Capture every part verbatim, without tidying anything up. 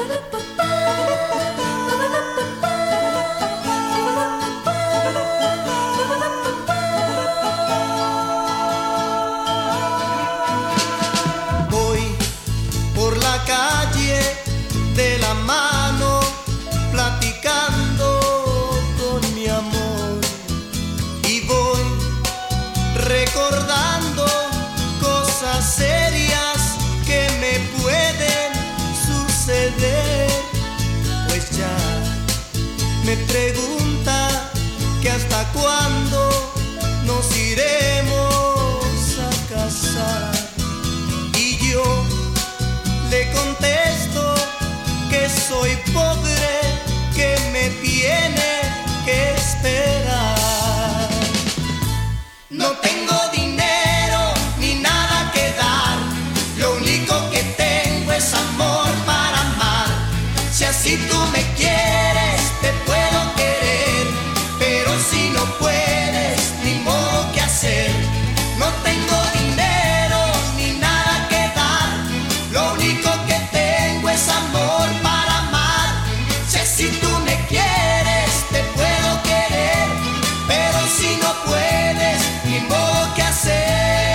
Voy por la calle de la mano, platicando con mi amor, y voy recordando cosas serias que me pueden suceder, pues ya me pregunta que hasta cuándo nos iremos a casar, y yo le contesto que soy pobre, que me tiene que esperar. No tengo dinero ni nada que dar, lo único que tengo es amor para amar. Si así tú me quieres, te puedo querer, pero si no puedes, ni modo que hacer. No tengo dinero ni nada que dar, lo único que tengo es amor para amar. Si así tú me quieres, te puedo querer, pero si no puedes, ni modo que hacer.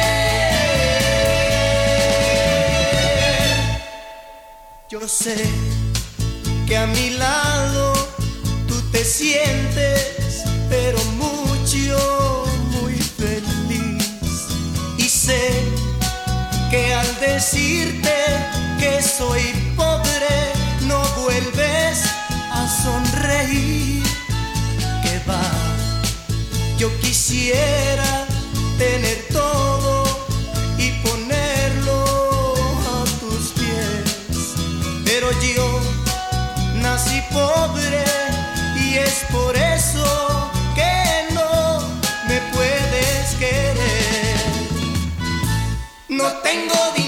Yo sé que a mi lado tú te sientes, pero mucho, muy feliz. Y sé que al decirte que soy pobre, no vuelves a sonreír. Que va, yo quisiera tener todo y ponerlo a tus pies, pero yo nací pobre y es por eso que no me puedes querer. No tengo dinero